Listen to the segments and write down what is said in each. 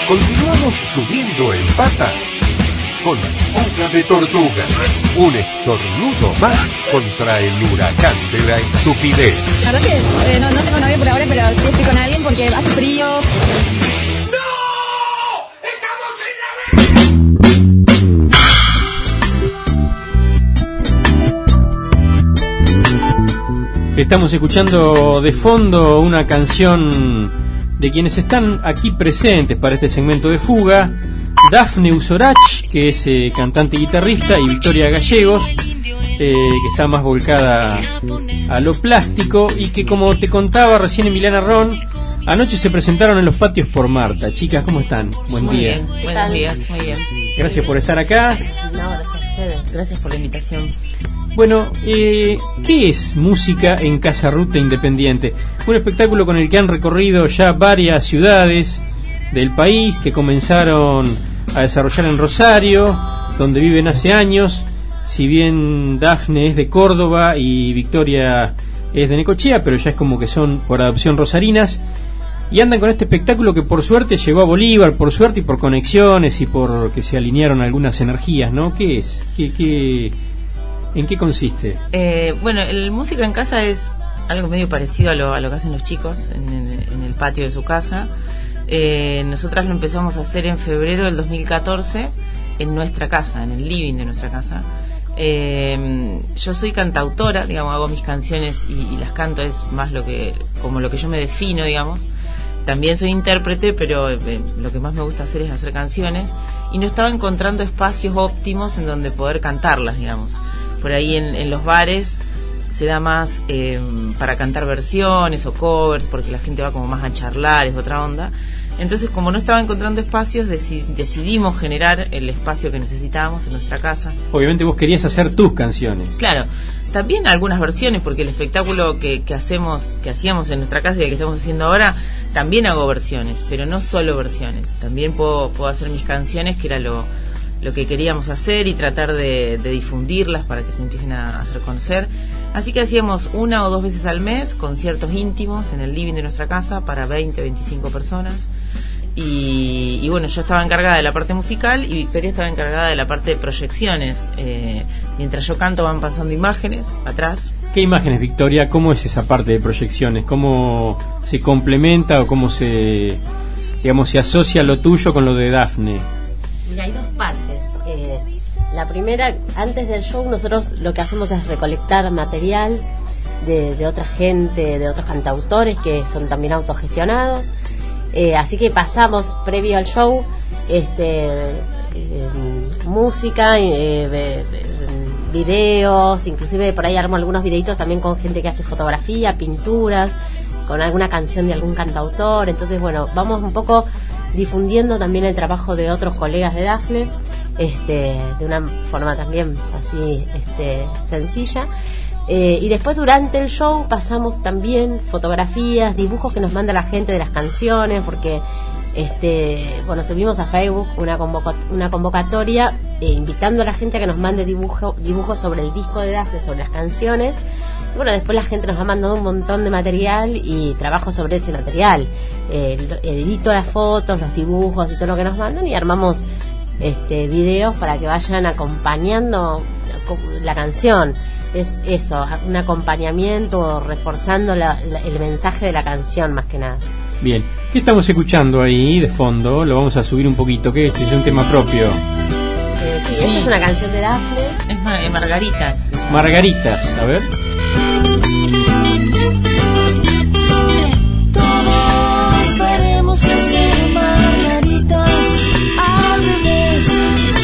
Continuamos subiendo en patas con Fuga de Tortuga. Un estornudo más contra el huracán de la estupidez. La verdad que no tengo novio por ahora, pero sí estoy con alguien porque hace frío. Estamos escuchando de fondo una canción de quienes están aquí presentes para este segmento de Fuga: Dafne Usorach, que es cantante y guitarrista, y Victoria Gallegos, que está más volcada a lo plástico, y que, como te contaba recién Emiliana Ron, anoche se presentaron en los patios por Marta. Chicas, ¿cómo están? Buen día. Bien, buenos días, muy bien. Gracias por estar acá. No, gracias a ustedes, gracias por la invitación. Bueno, ¿qué es Música en Casa Ruta Independiente? Un espectáculo con el que han recorrido ya varias ciudades del país, que comenzaron a desarrollar en Rosario, donde viven hace años. Si bien Dafne es de Córdoba y Victoria es de Necochea, pero ya es como que son por adopción rosarinas, y andan con este espectáculo que por suerte llegó a Bolívar, por suerte y por conexiones y por que se alinearon algunas energías, ¿no? ¿Qué es? ¿En qué consiste? Bueno, el Música en Casa es algo medio parecido a lo que hacen los chicos en el patio de su casa. Nosotras lo empezamos a hacer en febrero del 2014 en nuestra casa, en el living de nuestra casa. Yo soy cantautora, digamos, hago mis canciones y las canto, es más como lo que yo me defino, digamos. También soy intérprete, pero lo que más me gusta hacer es hacer canciones, y no estaba encontrando espacios óptimos en donde poder cantarlas, digamos. Por ahí en los bares se da más para cantar versiones o covers, porque la gente va como más a charlar, es otra onda. Entonces, como no estaba encontrando espacios, decidimos generar el espacio que necesitábamos en nuestra casa. Obviamente vos querías hacer tus canciones. Claro, también algunas versiones, porque el espectáculo que hacíamos en nuestra casa y el que estamos haciendo ahora, también hago versiones, pero no solo versiones. También puedo hacer mis canciones, que era lo que queríamos hacer, y tratar de difundirlas para que se empiecen a hacer conocer. Así que hacíamos 1 o 2 veces al mes conciertos íntimos en el living de nuestra casa para 20, 25 personas. Y bueno, yo estaba encargada de la parte musical y Victoria estaba encargada de la parte de proyecciones. Mientras yo canto van pasando imágenes atrás. ¿Qué imágenes, Victoria? ¿Cómo es esa parte de proyecciones? ¿Cómo se complementa o cómo se asocia lo tuyo con lo de Dafne? Mira, hay 2 partes. La primera, antes del show, nosotros lo que hacemos es recolectar material de otra gente, de otros cantautores que son también autogestionados. Así que pasamos, previo al show, música, videos, inclusive por ahí armo algunos videitos también con gente que hace fotografía, pinturas, con alguna canción de algún cantautor. Entonces, bueno, vamos un poco difundiendo también el trabajo de otros colegas de Dafne, de una forma también así sencilla. Y después, durante el show, pasamos también fotografías, dibujos que nos manda la gente de las canciones, porque bueno, subimos a Facebook una convocatoria invitando a la gente a que nos mande dibujos sobre el disco de Dafne, sobre las canciones. Y bueno, después la gente nos ha mandado un montón de material y trabajo sobre ese material. Edito las fotos, los dibujos y todo lo que nos mandan, y armamos videos para que vayan acompañando la canción. Es eso, un acompañamiento, reforzando el mensaje de la canción, más que nada. Bien, ¿qué estamos escuchando ahí de fondo? Lo vamos a subir un poquito. ¿Qué es? ¿Es un tema propio? Sí, esa es una canción de Dafne. Es Margaritas. Margaritas, a ver. Todos veremos crecer margaritas al revés.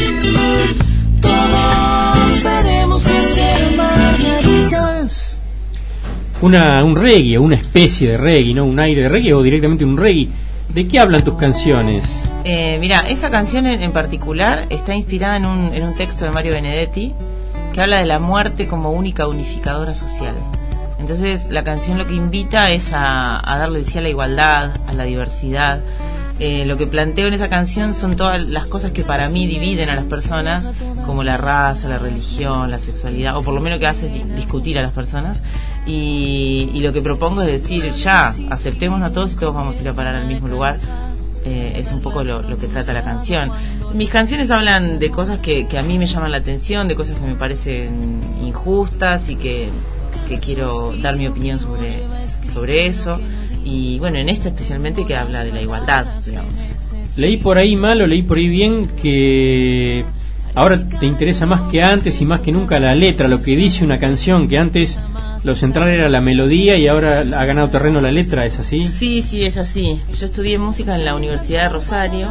Todos veremos crecer margaritas. Un reggae, una especie de reggae, ¿no? Un aire de reggae o directamente un reggae. ¿De qué hablan tus canciones? Mira, esa canción en particular está inspirada en un texto de Mario Benedetti, que habla de la muerte como única unificadora social. Entonces la canción lo que invita es a darle el sí a la igualdad, a la diversidad. Lo que planteo en esa canción son todas las cosas que para mí dividen a las personas, como la raza, la religión, la sexualidad, o por lo menos que hace discutir a las personas. Y lo que propongo es decir, ya, aceptémonos a todos y todos vamos a ir a parar al mismo lugar. Es un poco lo que trata la canción. Mis canciones hablan de cosas que a mí me llaman la atención, de cosas que me parecen injustas y que quiero dar mi opinión sobre eso. Y bueno, en esta especialmente, que habla de la igualdad, digamos. Leí por ahí mal o leí por ahí bien que ahora te interesa más que antes y más que nunca la letra, lo que dice una canción, que antes lo central era la melodía y ahora ha ganado terreno la letra, ¿es así? Sí, es así. Yo estudié música en la Universidad de Rosario,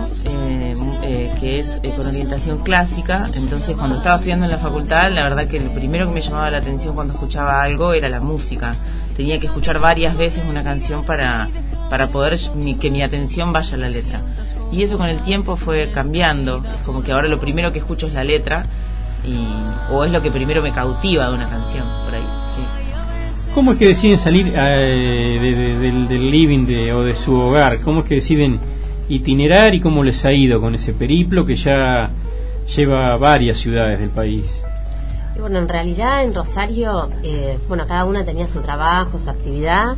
que es con orientación clásica. Entonces, cuando estaba estudiando en la facultad, la verdad que lo primero que me llamaba la atención cuando escuchaba algo era la música. Tenía que escuchar varias veces una canción para poder que mi atención vaya a la letra. Y eso con el tiempo fue cambiando. Es como que ahora lo primero que escucho es la letra, o es lo que primero me cautiva de una canción, por ahí, sí. ¿Cómo es que deciden salir del living o de su hogar? ¿Cómo es que deciden itinerar y cómo les ha ido con ese periplo que ya lleva varias ciudades del país? Y bueno, en realidad en Rosario, cada una tenía su trabajo, su actividad,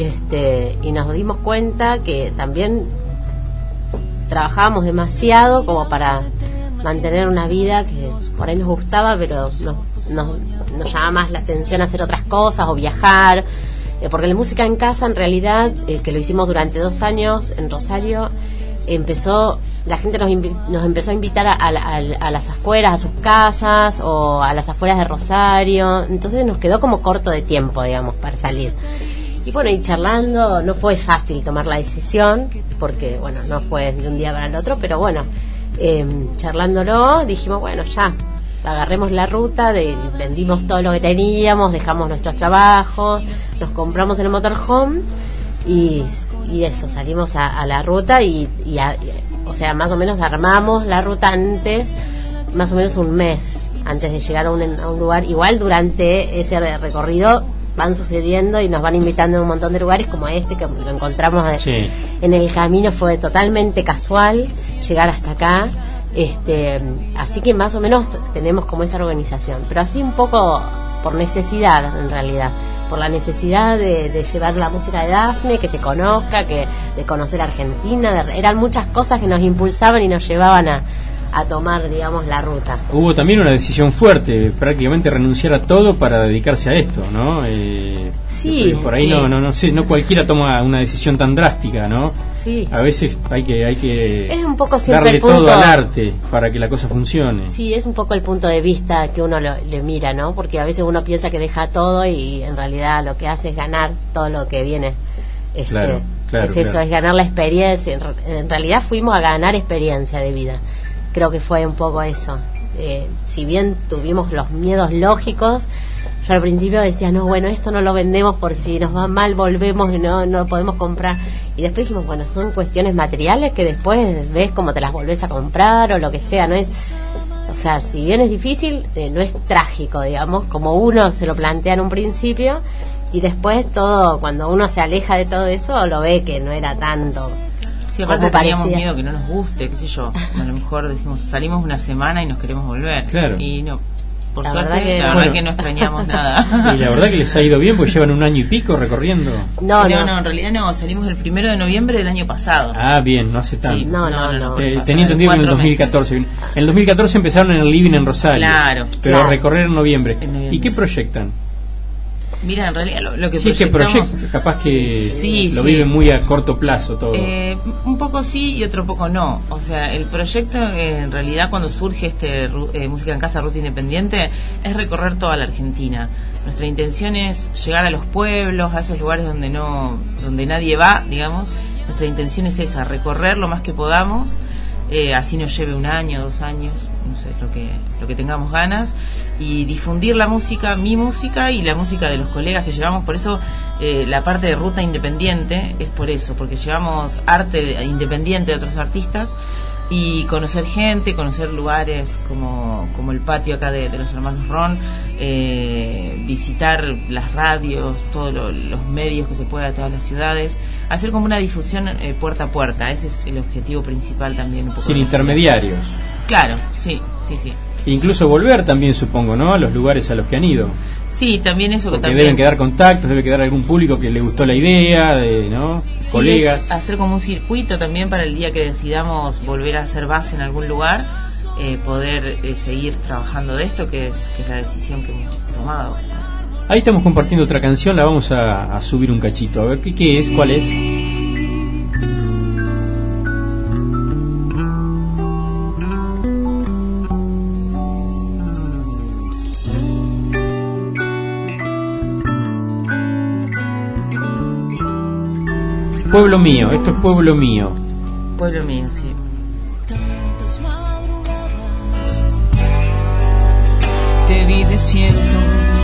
y nos dimos cuenta que también trabajábamos demasiado como para mantener una vida que por ahí nos gustaba, pero nos llama más la atención hacer otras cosas o viajar, porque la música en casa, en realidad, que lo hicimos durante 2 años en Rosario, la gente nos empezó a invitar a las afueras, a sus casas o a las afueras de Rosario. Entonces nos quedó como corto de tiempo, digamos, para salir. Y bueno, y charlando, no fue fácil tomar la decisión, porque bueno, no fue de un día para el otro, pero bueno, charlándolo, dijimos, bueno, ya agarremos la ruta, vendimos todo lo que teníamos, dejamos nuestros trabajos, nos compramos el motorhome y eso, salimos a la ruta o sea, más o menos armamos la ruta antes, más o menos un mes antes de llegar a un lugar. Igual durante ese recorrido van sucediendo y nos van invitando a un montón de lugares, como este que lo encontramos en el camino. Fue totalmente casual llegar hasta acá, así que más o menos tenemos como esa organización, pero así un poco por necesidad, en realidad, por la necesidad de llevar la música de Dafne, que se conozca, de conocer Argentina. Eran muchas cosas que nos impulsaban y nos llevaban a tomar, digamos, la ruta. Hubo también una decisión fuerte, prácticamente renunciar a todo para dedicarse a esto, ¿no? Sí. Por ahí sí. No sé, no cualquiera toma una decisión tan drástica, ¿no? Sí. A veces hay que es un poco siempre darle el punto, todo al arte para que la cosa funcione. Sí, es un poco el punto de vista que uno le mira, ¿no? Porque a veces uno piensa que deja todo y en realidad lo que hace es ganar todo lo que viene. Claro, es eso, claro. Es ganar la experiencia. En realidad fuimos a ganar experiencia de vida. Creo que fue un poco eso. Si bien tuvimos los miedos lógicos, yo al principio decía, no, bueno, esto no lo vendemos por si nos va mal, volvemos y no podemos comprar. Y después dijimos, bueno, son cuestiones materiales que después ves cómo te las volvés a comprar o lo que sea. No es, o sea, si bien es difícil, no es trágico, digamos, como uno se lo plantea en un principio, y después todo, cuando uno se aleja de todo eso, lo ve que no era tanto. Sí, aparte teníamos miedo que no nos guste, qué sé yo. A lo mejor decimos, salimos una semana y nos queremos volver. Claro. Y no, por La suerte, verdad verdad que no extrañamos nada. Y la verdad que les ha ido bien, porque llevan 1 año y pico recorriendo. No, en realidad no, salimos el 1 de noviembre del año pasado. Ah, bien, no hace tanto. Sí, no. Tenía entendido que en el 2014. En el 2014 empezaron en el living en Rosario. Claro. Pero Claro. recorrer en noviembre. En noviembre. ¿Y qué proyectan? Mira, en realidad lo que Sí, que proyectamos... capaz que Sí, lo sí. viven muy a corto plazo todo. Un poco sí y otro poco no. O sea, el proyecto en realidad cuando surge Música en Casa, Ruta Independiente, es recorrer toda la Argentina. Nuestra intención es llegar a los pueblos, a esos lugares donde nadie va, digamos. Nuestra intención es esa, recorrer lo más que podamos, así nos lleve 1 año, 2 años, no sé, lo que tengamos ganas, y difundir la música, mi música y la música de los colegas que llevamos. Por eso la parte de Ruta Independiente es por eso, porque llevamos arte independiente de otros artistas, y conocer gente, conocer lugares como el patio acá de los hermanos Ron, visitar las radios, todos los medios que se pueda de todas las ciudades, hacer como una difusión puerta a puerta. Ese es el objetivo principal también. Un poco Sin intermediarios. Claro, sí. Incluso volver también, supongo, ¿no? A los lugares a los que han ido. Sí, también eso. Porque que también deben quedar contactos, debe quedar algún público que le gustó la idea, ¿no? Sí, Colegas. es hacer como un circuito también para el día que decidamos volver a hacer base en algún lugar, poder seguir trabajando de esto, que es la decisión que hemos tomado. Ahí estamos compartiendo otra canción, la vamos a subir un cachito. A ver, ¿qué es? ¿Cuál es? Pueblo mío, esto es Pueblo mío. Pueblo mío, sí. Tantas madrugadas te vi desierto,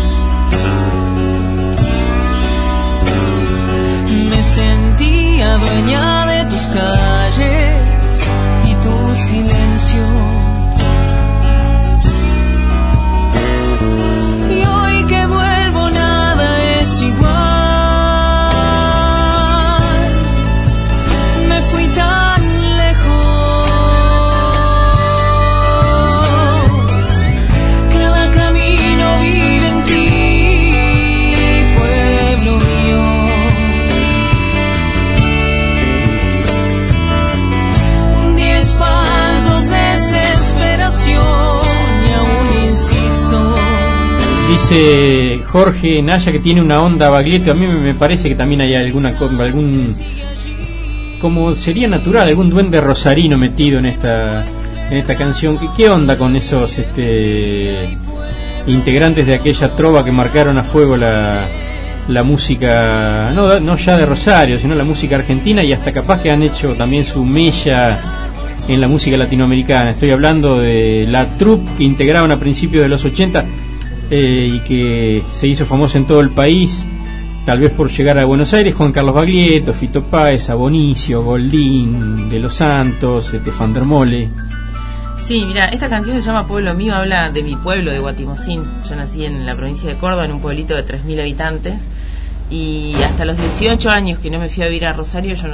me sentía dueña de tus calles y tu silencio. Y hoy que vuelvo nada es igual. Me fui tan lejos, cada camino vive en ti, pueblo mío. Diez pasos de desesperación y aún insisto. Dice Jorge Naya que tiene una onda Baglietto. A mí me parece que también hay algún como sería natural, algún duende rosarino metido en esta canción. ¿Qué onda con esos integrantes de aquella trova que marcaron a fuego la música, no ya de Rosario, sino la música argentina, y hasta capaz que han hecho también su mella en la música latinoamericana? Estoy hablando de la troupe que integraban a principios de los 80 y que se hizo famosa en todo el país, tal vez por llegar a Buenos Aires: Juan Carlos Baglietto, Fito Páez, Abonicio, Goldín, De los Santos, Van der Mole. Sí, mira, esta canción se llama Pueblo Mío, habla de mi pueblo, de Guatimozín. Yo nací en la provincia de Córdoba, en un pueblito de 3.000 habitantes, y hasta los 18 años que no me fui a vivir a Rosario, yo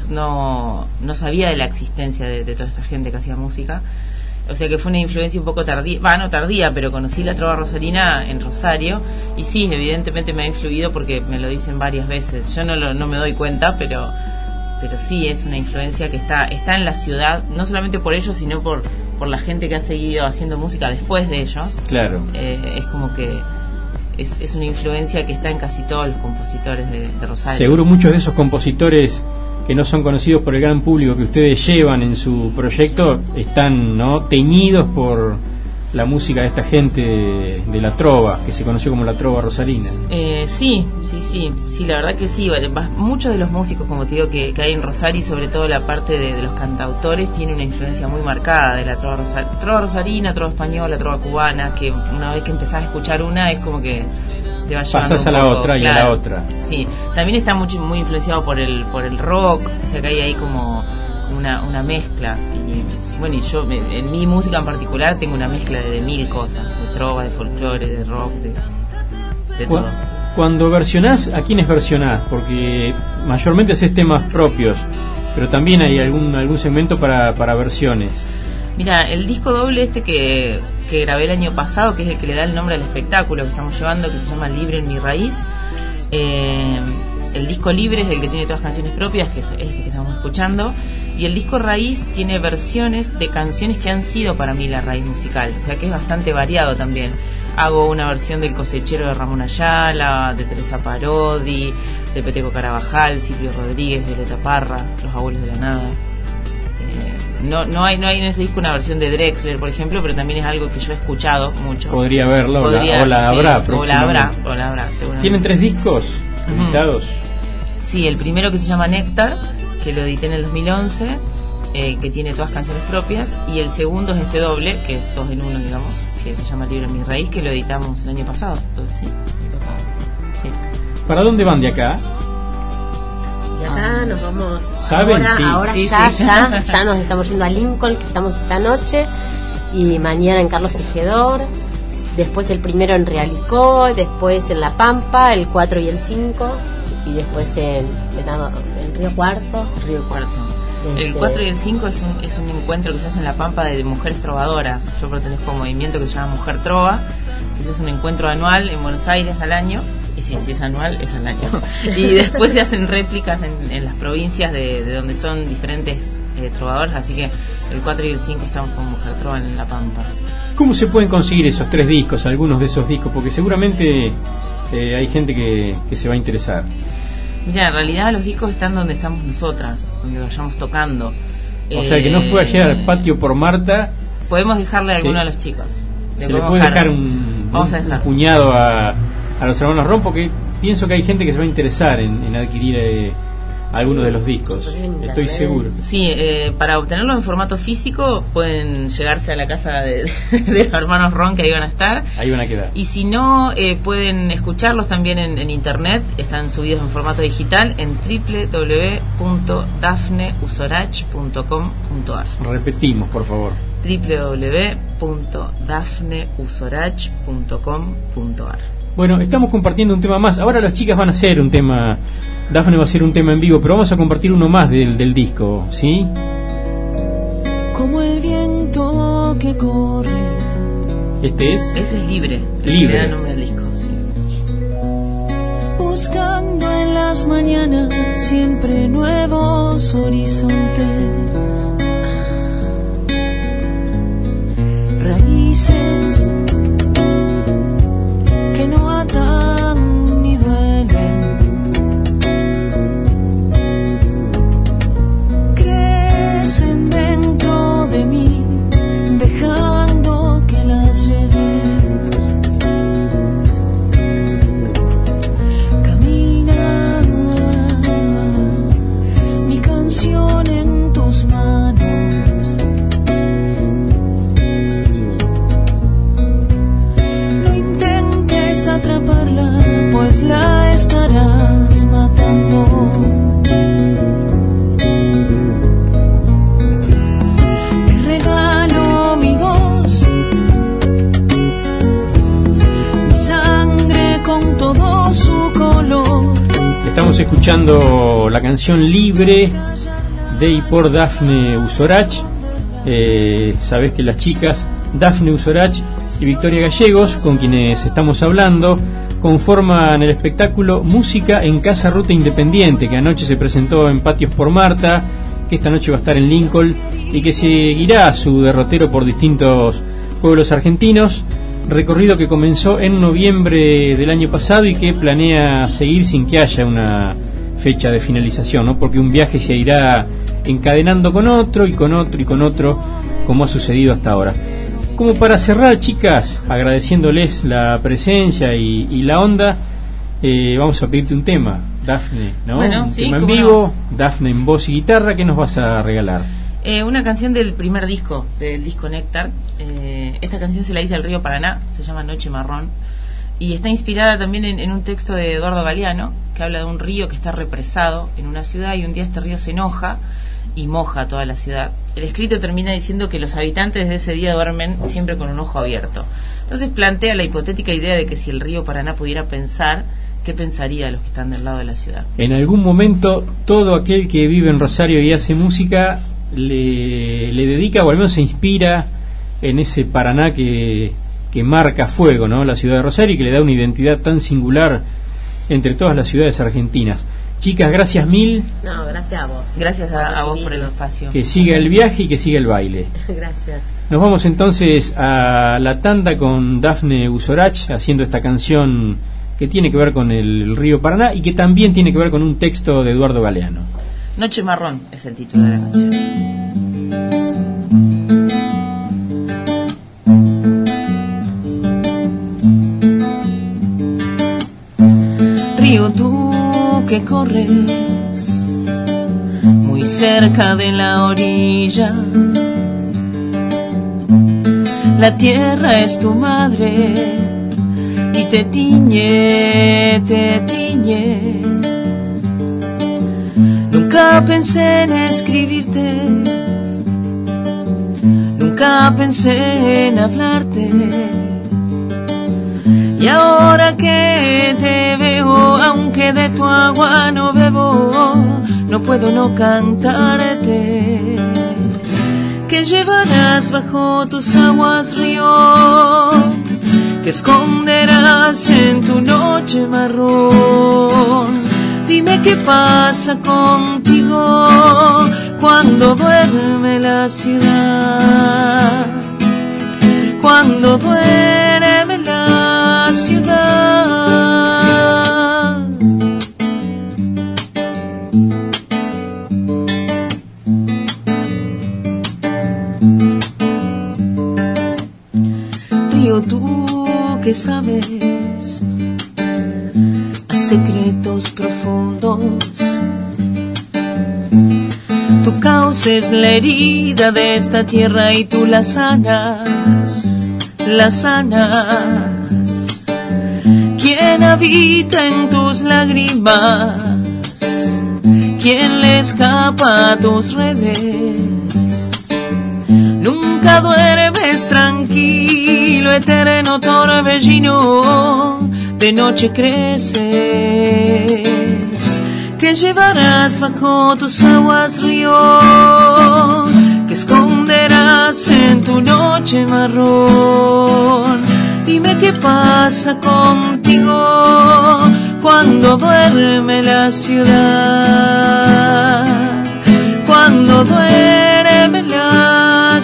no sabía de la existencia de toda esta gente que hacía música. O sea que fue una influencia un poco tardía, no tardía, pero conocí la trova rosarina en Rosario, y sí, evidentemente me ha influido porque me lo dicen varias veces. Yo no me doy cuenta, pero sí es una influencia que está en la ciudad, no solamente por ellos, sino por la gente que ha seguido haciendo música después de ellos. Claro. Es como que es una influencia que está en casi todos los compositores de Rosario. Seguro muchos de esos compositores que no son conocidos por el gran público que ustedes llevan en su proyecto están, ¿no?, teñidos por la música de esta gente de la trova, que se conoció como la trova rosarina. Sí, la verdad que sí. Muchos de los músicos, como te digo, que hay en Rosario, y sobre todo la parte de los cantautores, tiene una influencia muy marcada de la trova rosarina, trova española, trova cubana, que una vez que empezás a escuchar una es como que te va llevando pasás a la otra, claro, y a la otra. Sí, también está muy influenciado por el rock, o sea que hay ahí como una mezcla. Y bueno, y yo en mi música en particular tengo una mezcla de mil cosas, de trova, de folclore, de rock, de todo. Cuando versionás, ¿a quiénes versionás? Porque mayormente haces temas propios, pero también hay algún segmento para versiones. Mira, el disco doble que grabé el año pasado, que es el que le da el nombre al espectáculo que estamos llevando, que se llama Libre en mi raíz, el disco libre es el que tiene todas canciones propias, que es este que estamos escuchando, y el disco raíz tiene versiones de canciones que han sido para mí la raíz musical, o sea que es bastante variado también. Hago una versión del Cosechero de Ramón Ayala, de Teresa Parodi, de Peteco Carabajal, Silvio Rodríguez, Violeta Parra, Los Abuelos de la Nada. No hay en ese disco una versión de Drexler, por ejemplo, pero también es algo que yo he escuchado mucho. Podría haberlo, o la habrá próximamente. O la habrá, seguramente. ¿Tienen 3 discos editados? Sí, el primero, que se llama Néctar, que lo edité en el 2011, que tiene todas canciones propias, y el segundo es este doble, que es 2 en 1, digamos, que se llama Libre en mi raíz, que lo editamos el año pasado. Entonces, sí. ¿Para dónde van de acá? De acá nos vamos. ¿Saben? Ahora sí. Ya nos estamos yendo a Lincoln, que estamos esta noche, y mañana en Carlos Tejedor, después el primero en Realicó, después en La Pampa, el 4 y el 5, y después en Río Cuarto. El 4 y el 5 es un encuentro que se hace en La Pampa de mujeres trovadoras. Yo pertenezco a un movimiento que se llama Mujer Trova, que se hace un encuentro anual en Buenos Aires al año. Y si es anual, es al año. Y después se hacen réplicas en las provincias de donde son diferentes trovadores. Así que el 4 y el 5 estamos con Mujer Trova en La Pampa. ¿Cómo se pueden conseguir esos 3 discos, algunos de esos discos? Porque seguramente hay gente que se va a interesar. Mira, en realidad los discos están donde estamos nosotras, donde vayamos tocando. O sea, que no fue ayer al Patio por Marta. Podemos dejarle a alguno a los chicos. Se le puede dejar un puñado a los hermanos Ron, porque pienso que hay gente que se va a interesar en adquirir algunos de los discos. Estoy seguro. Sí, para obtenerlo en formato físico pueden llegarse a la casa de los hermanos Ron, que ahí van a estar. Ahí van a quedar. Y si no, pueden escucharlos también en internet. Están subidos en formato digital en www.dafneusorach.com.ar. Repetimos, por favor. www.dafneusorach.com.ar. Bueno, estamos compartiendo un tema más. Ahora las chicas van a hacer un tema. Dafne va a hacer un tema en vivo, pero vamos a compartir uno más del disco, ¿sí? Como el viento que corre. Este es. Ese es Libre. Libre. Le da nombre al disco, sí. Buscando en las mañanas siempre nuevos horizontes. Raíces que no atan ni duelen. Crecen dentro de mí, dejando que las lleve. Camina mi canción en tus manos. Atraparla, pues la estarás matando. Te regalo mi voz, mi sangre con todo su color. Estamos escuchando la canción Libre de y por Dafne Usorach. Sabés que las chicas Dafne Usorach y Victoria Gallegos, con quienes estamos hablando, conforman el espectáculo Música en Casa Ruta Independiente, que anoche se presentó en Patios por Marta, que esta noche va a estar en Lincoln y que seguirá su derrotero por distintos pueblos argentinos, recorrido que comenzó en noviembre del año pasado y que planea seguir sin que haya una fecha de finalización, ¿no? Porque un viaje se irá encadenando con otro y con otro y con otro, como ha sucedido hasta ahora. Como para cerrar, chicas, agradeciéndoles la presencia y la onda, vamos a pedirte un tema, Dafne, ¿no? Bueno, un sí, tema en vivo, no. Dafne en voz y guitarra. ¿Qué nos vas a regalar? Una canción del primer disco, del disco Néctar. Esta canción se la hice al río Paraná, se llama Noche Marrón, y está inspirada también en un texto de Eduardo Galeano, que habla de un río que está represado en una ciudad y un día este río se enoja y moja toda la ciudad. El escrito termina diciendo que los habitantes de ese día duermen siempre con un ojo abierto. Entonces plantea la hipotética idea de que si el río Paraná pudiera pensar, ¿qué pensaría los que están del lado de la ciudad? En algún momento todo aquel que vive en Rosario y hace música le dedica, o al menos se inspira en ese Paraná que marca fuego, ¿no? La ciudad de Rosario, y que le da una identidad tan singular entre todas las ciudades argentinas. Chicas, gracias mil. No, gracias a vos. Gracias a vos por el espacio. Que siga el viaje y que siga el baile. Gracias. Nos vamos entonces a la tanda con Dafne Usorach haciendo esta canción que tiene que ver con el río Paraná y que también tiene que ver con un texto de Eduardo Galeano. Noche Marrón es el título de la canción. Río, tú que corres muy cerca de la orilla, la tierra es tu madre y te tiñe, te tiñe. Nunca pensé en escribirte, nunca pensé en hablarte, y ahora que te veo, aunque de tu agua no no puedo no cantarte. Que llevarás bajo tus aguas, río, que esconderás en tu noche marrón. Dime qué pasa contigo cuando duerme la ciudad, cuando duerme la ciudad. Río, tú que sabes a secretos profundos, tu cauce es la herida de esta tierra y tú la sanas, la sanas. ¿Quién habita en tus lágrimas? ¿Quién le escapa a tus redes? Nunca duermes tranquilo, eterno torbellino, de noche creces. Que llevarás bajo tus aguas, río, que esconderás en tu noche marrón. Dime qué pasa contigo cuando duerme la ciudad, cuando duerme la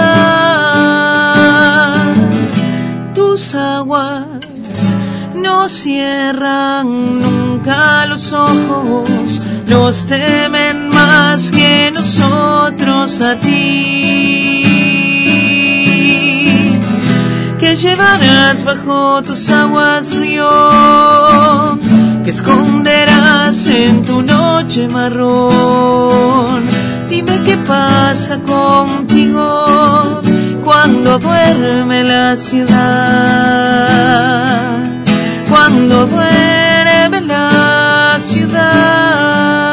ciudad. Tus aguas no cierran nunca los ojos, nos temen más que nosotros a ti. Que llevarás bajo tus aguas, río, que esconderás en tu noche marrón. Dime qué pasa contigo cuando duerme la ciudad, cuando duerme la ciudad.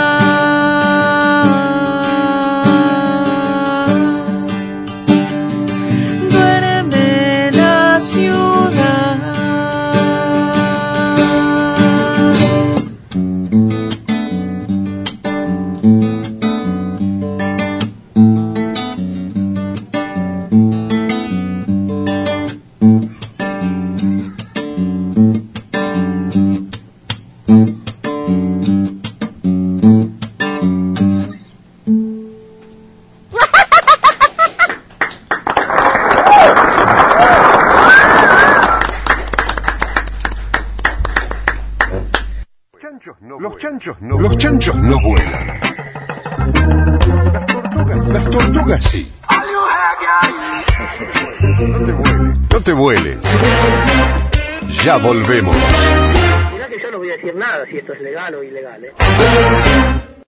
Duerme la ciudad. Los chanchos no vuelan. Las tortugas sí. No te vueles. Ya volvemos. Mirá que yo no voy a decir nada si esto es legal o ilegal, ¿eh?